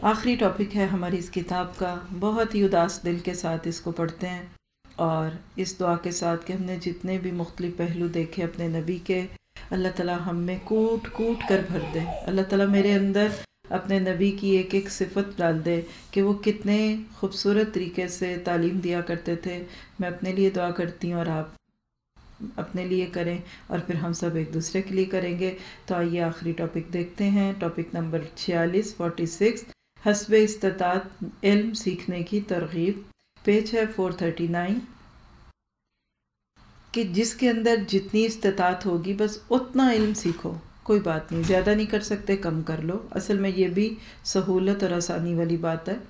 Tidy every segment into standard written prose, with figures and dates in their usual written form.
آخری ٹاپک ہے ہماری اس کتاب کا، بہت ہی اداس دل کے ساتھ اس کو پڑھتے ہیں اور اس دعا کے ساتھ کہ ہم نے جتنے بھی مختلف پہلو دیکھے اپنے نبی کے، اللہ تعالیٰ ہم میں کوٹ کوٹ کر بھر دے۔ اللہ تعالیٰ میرے اندر اپنے نبی کی ایک ایک صفت ڈال دے کہ وہ کتنے خوبصورت طریقے سے تعلیم دیا کرتے تھے۔ میں اپنے لیے دعا کرتی ہوں اور آپ اپنے لیے کریں، اور پھر ہم سب ایک دوسرے کے لیے کریں گے۔ تو آئیے آخری ٹاپک دیکھتے ہیں، ٹاپک نمبر 46 حسب استطاعت علم سیکھنے کی ترغیب، پیج ہے 439، کہ جس کے اندر جتنی استطاعت ہوگی بس اتنا علم سیکھو، کوئی بات نہیں، زیادہ نہیں کر سکتے کم کر لو۔ اصل میں یہ بھی سہولت اور آسانی والی بات ہے۔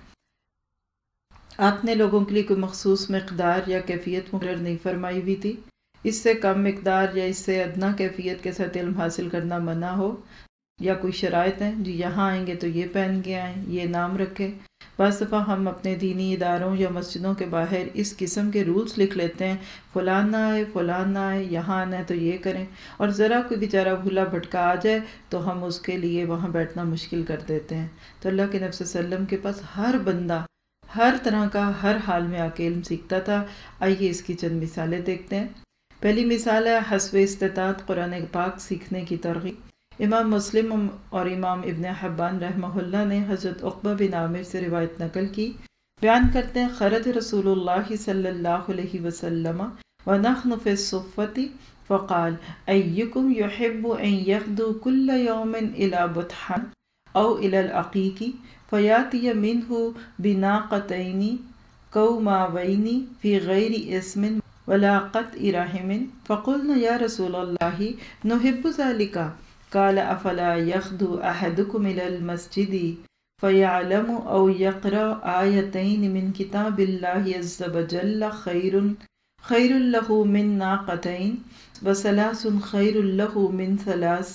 آپ نے لوگوں کے لیے کوئی مخصوص مقدار یا کیفیت مقرر نہیں فرمائی ہوئی تھی، اس سے کم مقدار یا اس سے ادنا کیفیت کے ساتھ علم حاصل کرنا منع ہو، یا کوئی شرائط ہیں جی یہاں آئیں گے تو یہ پہن کے آئیں، یہ نام رکھے۔ بعض دفعہ ہم اپنے دینی اداروں یا مسجدوں کے باہر اس قسم کے رولز لکھ لیتے ہیں، فلان نہ آئے، فلان نہ آئے، یہاں آنا ہے تو یہ کریں، اور ذرا کوئی بیچارہ بھولا بھٹکا آ جائے تو ہم اس کے لیے وہاں بیٹھنا مشکل کر دیتے ہیں۔ تو اللہ کے نبی صلی اللہ علیہ وسلم کے پاس ہر بندہ ہر طرح کا ہر حال میں آ کے علم سیکھتا تھا۔ آئیے اس کی چند مثالیں دیکھتے ہیں۔ پہلی مثال ہے حسب استطاعت قرآن پاک سیکھنے کی ترغیب۔ امام مسلم اور امام ابن حبان رحمہ اللہ نے حضرت عقبہ بن عامر سے روایت نقل کی، بیان کرتے ہیں خرج رسول اللہ صلی اللہ علیہ وسلم ونحن فی الصفۃ فقال ایکم یحب ان یغدو کل یوم الی بطحان او الی العقیق فیاتی منہ بناقتین کوماوین فی غیر اسم ولا قطع رحم فقلنا یا رسول اللہ نحب ذلك قال افلا يغدو احدكم الى المسجد فيعلم او يقرأ آیتین من کتاب اللہ عز وجل خیر له من ناقتین وثلاث خیر له من ثلاث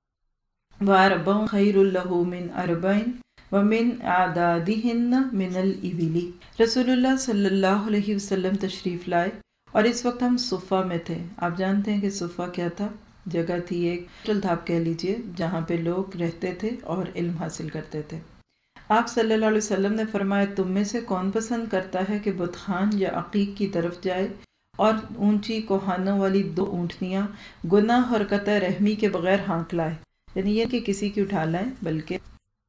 واربع خیر له من اربع ومن اعدادہن من الابل۔ رسول اللہ صلی اللہ علیہ وسلم تشریف لائے اور اس وقت ہم صفہ میں تھے۔ آپ جانتے ہیں کہ صفہ کیا تھا؟ جگہ تھی ایک ہوٹل تھا، آپ کہہ لیجئے، جہاں پہ لوگ رہتے تھے اور علم حاصل کرتے تھے۔ آپ صلی اللہ علیہ وسلم نے فرمایا تم میں سے کون پسند کرتا ہے کہ بتخان یا عقیق کی طرف جائے اور اونچی کوہانوں والی 2 اونٹنیاں گناہ اور قطع رحمی کے بغیر ہانک لائے، یعنی یہ کہ کسی کی اٹھا لائیں بلکہ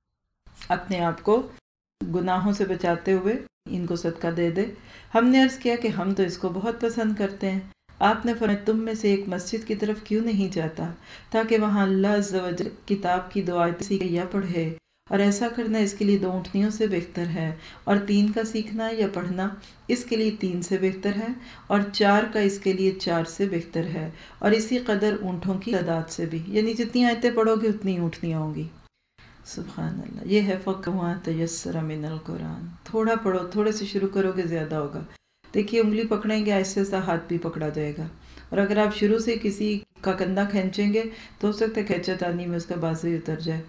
اپنے آپ کو گناہوں سے بچاتے ہوئے ان کو صدقہ دے دے۔ ہم نے عرض کیا کہ ہم تو اس کو بہت پسند کرتے ہیں۔ آپ نے فرمایا تم میں سے ایک مسجد کی طرف کیوں نہیں جاتا تاکہ وہاں اللہ عز و جل کتاب کی 2 آیتیں سیکھے یا پڑھے، اور ایسا کرنا اس کے لیے 2 اونٹنیوں سے بہتر ہے، اور 3 کا سیکھنا یا پڑھنا اس کے لیے 3 سے بہتر ہے، اور 4 کا اس کے لیے 4 سے بہتر ہے، اور اسی قدر اونٹوں کی تعداد سے بھی، یعنی جتنی آیتیں پڑھو گے اتنی اونٹنیاں ہوں گی۔ سبحان اللہ، یہ ہے فقہ تیسر من القرآن۔ تھوڑا پڑھو، تھوڑے سے شروع کرو گے زیادہ ہوگا۔ دیکھیے انگلی پکڑیں گے آہستہ آہستہ ہاتھ بھی پکڑا جائے گا، اور اگر آپ شروع سے کسی کا کندھا کھینچیں گے تو ہو سکتا ہے کھینچتانی میں اس کا بازو اتر جائے۔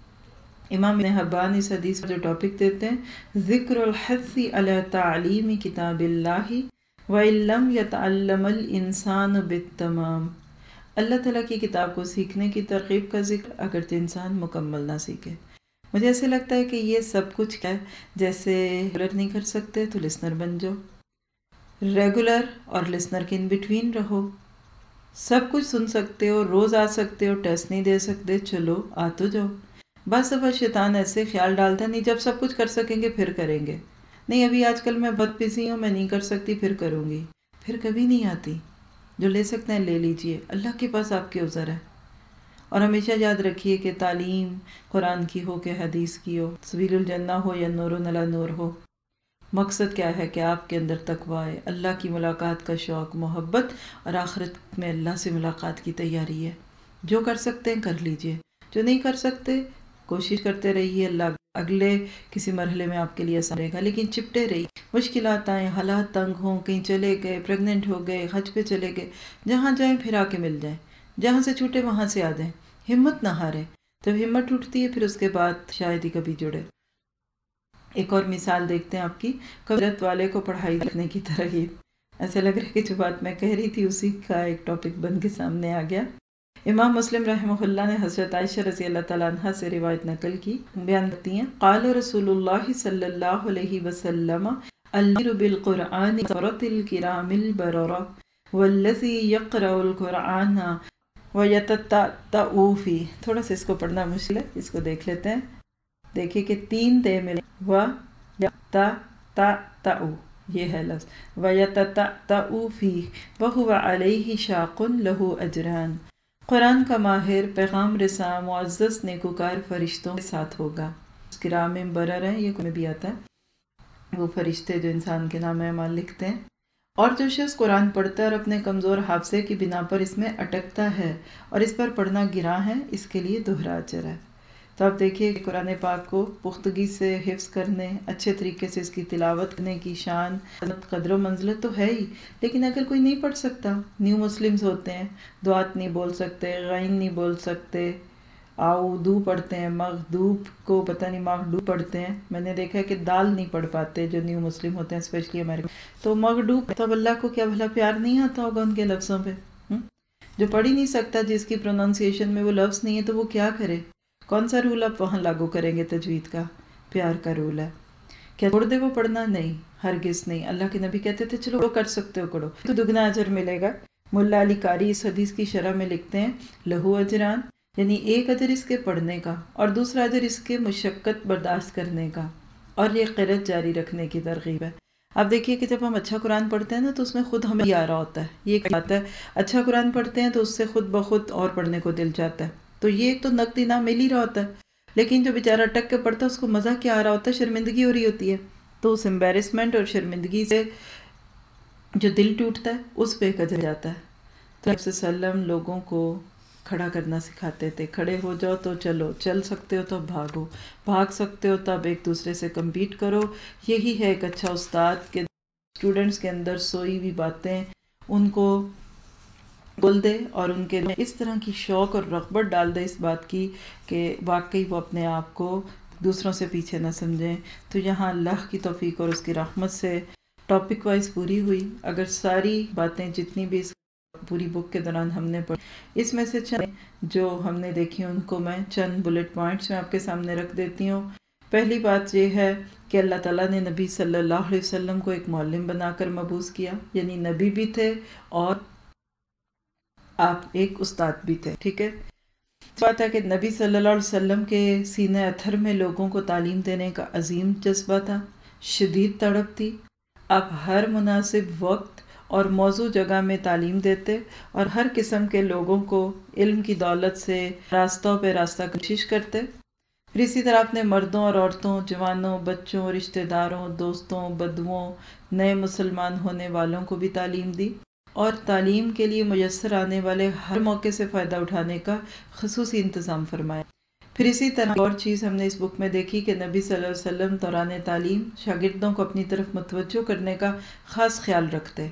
امام ابن حبان اس حدیث کا جو ٹاپک دیتے ہیں، ذکر الحث علی تعلیم کتاب اللہ وَإِن لَّمْ يَتَعَلَّمَ الْإِنسَانُ بِالتَّمَامِ۔ اللہ تعالیٰ کی کتاب کو سیکھنے کی ترغیب کا ذکر اگرچہ انسان مکمل نہ سیکھے۔ مجھے ایسے لگتا ہے کہ یہ سب کچھ ہے، جیسے ریگولر نہیں کر سکتے تو لسنر بن جاؤ، ریگولر اور لسنر کے ان بٹوین رہو۔ سب کچھ سن سکتے ہو، روز آ سکتے ہو، ٹیسٹ نہیں دے سکتے، چلو آ تو جاؤ۔ بس دفعہ شیطان ایسے خیال ڈالتا نہیں جب سب کچھ کر سکیں گے پھر کریں گے، نہیں ابھی آج کل میں بہت بزی ہوں، میں نہیں کر سکتی، پھر کروں گی، پھر کبھی نہیں آتی۔ جو لے سکتے ہیں لے لیجئے، اللہ کے پاس آپ کے عذر ہے۔ اور ہمیشہ یاد رکھیے کہ تعلیم قرآن کی ہو کہ حدیث کی ہو، سبیل الجنہ ہو یا نور علی نور ہو، مقصد کیا ہے کہ آپ کے اندر تقویٰ ہے، اللہ کی ملاقات کا شوق، محبت، اور آخرت میں اللہ سے ملاقات کی تیاری ہے۔ جو کر سکتے ہیں کر لیجئے، جو نہیں کر سکتے کوشش کرتے رہیے، اللہ اگلے کسی مرحلے میں آپ کے لیے آسان رہے گا، لیکن چپٹے رہیے۔ مشکلات آئیں، حالات تنگ ہوں، کہیں چلے گئے، پریگننٹ ہو گئے، حج پہ چلے گئے، جہاں جائیں پھر آ کے مل جائیں، جہاں سے چھوٹے وہاں سے آ جائیں، ہمت نہ ہارے۔ جب ہمت ٹوٹتی ہے پھر اس کے بعد شاید ہی کبھی جڑے۔ ایک اور مثال دیکھتے ہیں آپ کی، قدرت والے کو پڑھائی لکھنے کی ترغیب۔ ایسے لگ رہا ہے کہ جو بات میں کہہ رہی تھی اسی کا ایک ٹاپک بن کے سامنے آ گیا۔ امام مسلم رحمہ اللہ نے حضرت عائشہ رضی اللہ تعالیٰ عنہ سے روایت نقل کی، بیان کرتی ہیں قال رسول اللہ صلی اللہ علیہ وسلم البر بالقرآن سورۃ الکرام البررہ والذی یقرأ القرآن ویتتأتأ فیہ۔ تھوڑا سا اس کو پڑھنا مشکل ہے، اس کو دیکھ لیتے ہیں۔ دیکھیے کہ 3 تے ملے ویتتأتأ، یہ ہے لفظ ویتتأتأ فیہ وہو علیہ شاق لہ اجران۔ قرآن کا ماہر، پیغام رساں، معزز نیکوکار فرشتوں کے ساتھ ہوگا۔ کرام برر ہیں، یہ میں بھی آتا ہے، وہ فرشتے جو انسان کے نام اعمال لکھتے ہیں۔ اور جو شخص قرآن پڑھتا ہے اور اپنے کمزور حافظے کی بنا پر اس میں اٹکتا ہے اور اس پر پڑھنا گراں ہے، اس کے لیے دوہرا اجر ہے۔ تو آپ دیکھیے کہ قرآن پاک کو پختگی سے حفظ کرنے، اچھے طریقے سے اس کی تلاوت کرنے کی شان، قدر و منزلت تو ہے ہی، لیکن اگر کوئی نہیں پڑھ سکتا، نیو مسلمز ہوتے ہیں، دعات نہیں بول سکتے، غین نہیں بول سکتے، آؤدو پڑھتے ہیں، مغدوب کو پتہ نہیں مغدوب پڑھتے ہیں، میں نے دیکھا ہے کہ دال نہیں پڑھ پاتے جو نیو مسلم ہوتے ہیں اسپیشلی امریکہ، تو مغدوب، تو اب اللہ کو کیا بھلا پیار نہیں آتا ہوگا ان کے لفظوں پہ؟ جو پڑھ ہی نہیں سکتا، جس کی پروننسیشن میں وہ لفظ نہیں ہے، تو وہ کیا کرے؟ کون سا رول آپ وہاں لاگو کریں گے؟ تجوید کا، پیار کا رول ہے۔ کیا چھوڑ دے وہ پڑھنا؟ نہیں، ہرگز نہیں۔ اللہ کے نبی کہتے تھے چلو وہ کر سکتے ہو کرو تو دگنا اجر ملے گا۔ ملا علی قاری اس حدیث کی شرح میں لکھتے ہیں لہو اجران، یعنی ایک اجر اس کے پڑھنے کا اور دوسرا اجر اس کے مشقت برداشت کرنے کا، اور یہ قرأت جاری رکھنے کی ترغیب ہے۔ آپ دیکھیے کہ جب ہم اچھا قرآن پڑھتے ہیں نا تو اس میں خود ہمیں آ رہا ہوتا ہے، یہ ایک بات ہے۔ اچھا قرآن پڑھتے ہیں تو اس سے خود بخود اور پڑھنے کو دل چاہتا ہے، تو یہ ایک تو نقد انعام مل ہی رہا ہوتا ہے۔ لیکن جو بیچارہ ٹک کے پڑھتا ہے اس کو مزہ کیا آ رہا ہوتا ہے؟ شرمندگی ہو رہی ہوتی ہے، تو اس امبیرسمنٹ اور شرمندگی سے جو دل ٹوٹتا ہے اس پہ اجر جاتا ہے۔ تو نبی صلی اللہ علیہ وسلم لوگوں کو کھڑا کرنا سکھاتے تھے، کھڑے ہو جاؤ تو چلو، چل سکتے ہو تو بھاگو، بھاگ سکتے ہو تو اب ایک دوسرے سے کمپیٹ کرو۔ یہی ہے ایک اچھا استاد کے اسٹوڈنٹس کے اندر سوئی ہوئی باتیں ان کو بول دے اور ان کے اس طرح کی شوق اور رغبت ڈال دے اس بات کی کہ واقعی وہ اپنے آپ کو دوسروں سے پیچھے نہ سمجھیں۔ تو یہاں اللہ کی توفیق اور اس کی رحمت سے ٹاپک وائز پوری ہوئی۔ اگر ساری باتیں جتنی بھی اس پوری بک کے دوران ہم نے پڑھی، اس میں سے چند جو ہم نے دیکھی ان کو میں چند بلٹ پوائنٹس میں آپ کے سامنے رکھ دیتی ہوں۔ پہلی بات یہ ہے کہ اللہ تعالیٰ نے نبی صلی اللہ علیہ وسلم کو ایک معلم بنا کر مبعوث کیا، یعنی نبی بھی تھے اور آپ ایک استاد بھی تھے، ٹھیک ہے۔ بات ہے کہ نبی صلی اللہ علیہ وسلم کے سینہ اتھر میں لوگوں کو تعلیم دینے کا عظیم جذبہ تھا، شدید تڑپ تھی۔ آپ ہر مناسب وقت اور موضوع جگہ میں تعلیم دیتے اور ہر قسم کے لوگوں کو علم کی دولت سے راستوں پہ راستہ کوشش کرتے۔ پھر اسی طرح آپ نے مردوں اور عورتوں، جوانوں، بچوں، رشتہ داروں، دوستوں، بدوؤں، نئے مسلمان ہونے والوں کو بھی تعلیم دی اور تعلیم کے لیے میسر آنے والے ہر موقع سے فائدہ اٹھانے کا خصوصی انتظام فرمایا۔ پھر اسی طرح اور چیز ہم نے اس بک میں دیکھی کہ نبی صلی اللہ علیہ وسلم دوران تعلیم شاگردوں کو اپنی طرف متوجہ کرنے کا خاص خیال رکھتے،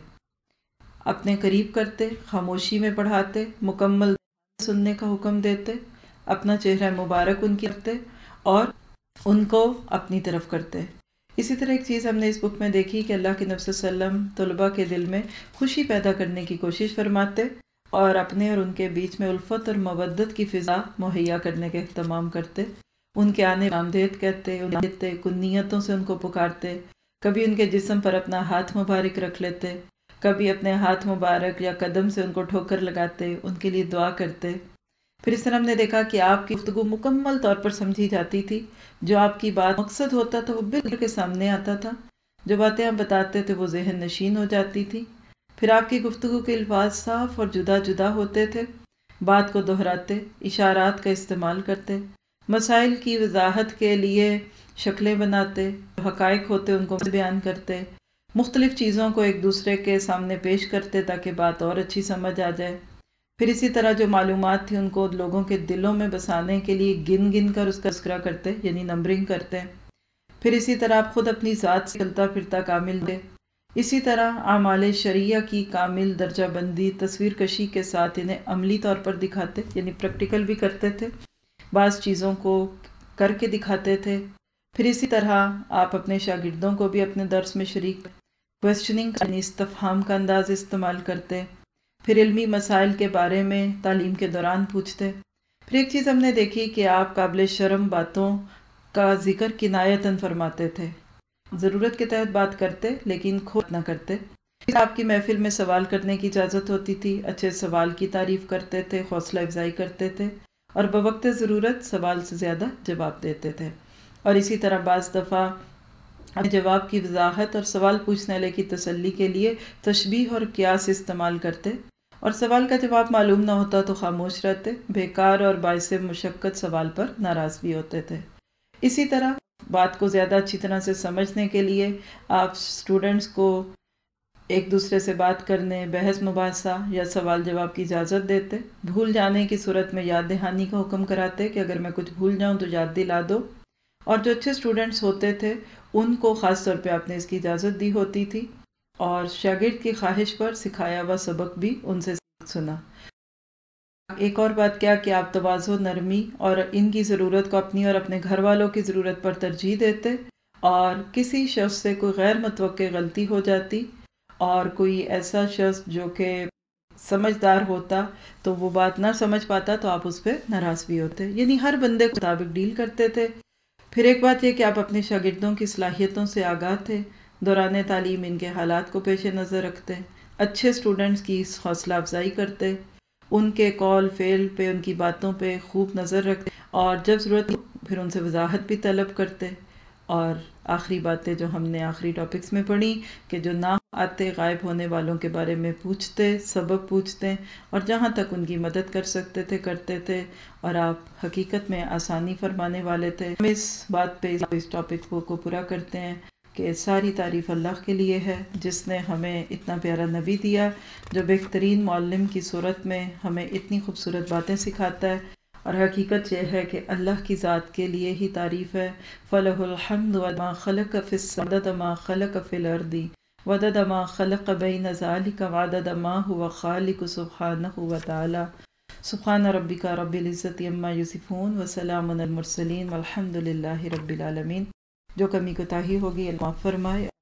اپنے قریب کرتے، خاموشی میں پڑھاتے، مکمل سننے کا حکم دیتے، اپنا چہرہ مبارک ان کی رکھتے اور ان کو اپنی طرف کرتے۔ اسی طرح ایک چیز ہم نے اس بک میں دیکھی کہ اللہ کے نبی صلی اللہ علیہ وسلم طلباء کے دل میں خوشی پیدا کرنے کی کوشش فرماتے اور اپنے اور ان کے بیچ میں الفت اور مودت کی فضا مہیا کرنے کا اہتمام کرتے۔ ان کے آنے آمدید کہتے، کنیتوں سے ان کو پکارتے، کبھی ان کے جسم پر اپنا ہاتھ مبارک رکھ لیتے، کبھی اپنے ہاتھ مبارک یا قدم سے ان کو ٹھوکر لگاتے، ان کے لیے دعا کرتے۔ پھر اس طرح ہم نے دیکھا کہ آپ کی گفتگو مکمل طور پر سمجھی جاتی تھی، جو آپ کی بات مقصد ہوتا تھا وہ بالکل کے سامنے آتا تھا، جو باتیں آپ بتاتے تھے وہ ذہن نشین ہو جاتی تھی۔ پھر آپ کی گفتگو کے الفاظ صاف اور جدا جدا ہوتے تھے، بات کو دہراتے، اشارات کا استعمال کرتے، مسائل کی وضاحت کے لیے شکلیں بناتے، حقائق ہوتے ان کو بیان کرتے، مختلف چیزوں کو ایک دوسرے کے سامنے پیش کرتے تاکہ بات اور اچھی سمجھ آ جائے۔ پھر اسی طرح جو معلومات تھی ان کو لوگوں کے دلوں میں بسانے کے لیے گن گن کر اس کا تذکرہ کرتے، یعنی نمبرنگ کرتے۔ پھر اسی طرح آپ خود اپنی ذات سے چلتا پھرتا کامل دے۔ اسی طرح اعمال شرعیہ کی کامل درجہ بندی تصویر کشی کے ساتھ انہیں عملی طور پر دکھاتے، یعنی پریکٹیکل بھی کرتے تھے، بعض چیزوں کو کر کے دکھاتے تھے۔ پھر اسی طرح آپ اپنے شاگردوں کو بھی اپنے درس میں شریک کویسچننگ یعنی استفہام کا انداز استعمال کرتے۔ پھر علمی مسائل کے بارے میں تعلیم کے دوران پوچھتے۔ پھر ایک چیز ہم نے دیکھی کہ آپ قابل شرم باتوں کا ذکر کنایتاً فرماتے تھے، ضرورت کے تحت بات کرتے لیکن کھوٹ نہ کرتے۔ آپ کی محفل میں سوال کرنے کی اجازت ہوتی تھی، اچھے سوال کی تعریف کرتے تھے، حوصلہ افزائی کرتے تھے اور بوقت ضرورت سوال سے زیادہ جواب دیتے تھے۔ اور اسی طرح بعض دفعہ اپنے جواب کی وضاحت اور سوال پوچھنے والے کی تسلی کے لیے تشبیہ اور قیاس استعمال کرتے، اور سوال کا جواب معلوم نہ ہوتا تو خاموش رہتے، بیکار اور باعث مشقت سوال پر ناراض بھی ہوتے تھے۔ اسی طرح بات کو زیادہ اچھی طرح سے سمجھنے کے لیے آپ اسٹوڈنٹس کو ایک دوسرے سے بات کرنے، بحث مباحثہ یا سوال جواب کی اجازت دیتے، بھول جانے کی صورت میں یاد دہانی کا حکم کراتے کہ اگر میں کچھ بھول جاؤں تو یاد دلا دو، اور جو اچھے اسٹوڈنٹس ہوتے تھے ان کو خاص طور پہ آپ نے اس کی اجازت دی ہوتی تھی، اور شاگرد کی خواہش پر سکھایا ہوا سبق بھی ان سے سنا۔ ایک اور بات کیا کہ آپ تواضع، نرمی اور ان کی ضرورت کو اپنی اور اپنے گھر والوں کی ضرورت پر ترجیح دیتے، اور کسی شخص سے کوئی غیر متوقع غلطی ہو جاتی اور کوئی ایسا شخص جو کہ سمجھدار ہوتا تو وہ بات نہ سمجھ پاتا تو آپ اس پہ ناراض بھی ہوتے، یعنی ہر بندے کے مطابق ڈیل کرتے تھے۔ پھر ایک بات یہ کہ آپ اپنے شاگردوں کی صلاحیتوں سے آگاہ تھے، دوران تعلیم ان کے حالات کو پیش نظر رکھتے، اچھے اسٹوڈنٹس کی حوصلہ افزائی کرتے، ان کے قول فعل پہ، ان کی باتوں پہ خوب نظر رکھتے، اور جب ضرورت پھر ان سے وضاحت بھی طلب کرتے۔ اور آخری باتیں جو ہم نے آخری ٹاپکس میں پڑھی کہ جو نہ آتے غائب ہونے والوں کے بارے میں پوچھتے، سبب پوچھتے، اور جہاں تک ان کی مدد کر سکتے تھے کرتے تھے، اور آپ حقیقت میں آسانی فرمانے والے تھے۔ ہم اس بات پہ اس ٹاپک کو پورا کرتے ہیں کہ ساری تعریف اللہ کے لیے ہے جس نے ہمیں اتنا پیارا نبی دیا جو بہترین معلم کی صورت میں ہمیں اتنی خوبصورت باتیں سکھاتا ہے، اور حقیقت یہ ہے کہ اللہ کی ذات کے لیے ہی تعریف ہے۔ فَلَهُ الْحَمْدُ وَمَا خَلَقَ فِي السَّمَاوَاتِ وَمَا خَلَقَ فِي الْأَرْضِ وَعَدَدَ مَا خَلَقَ بَيْنَ ذَلِكَ وَعَدَدَ مَا هُوَ خَالِقُ سُبْحَانَهُ وَتَعَالَى سبحان ربک رب العزت عما یصفون وسلام علی المرسلین والحمد للہ رب العالمین۔ جو کمی کوتاہی ہوگی اللہ معاف فرمائے۔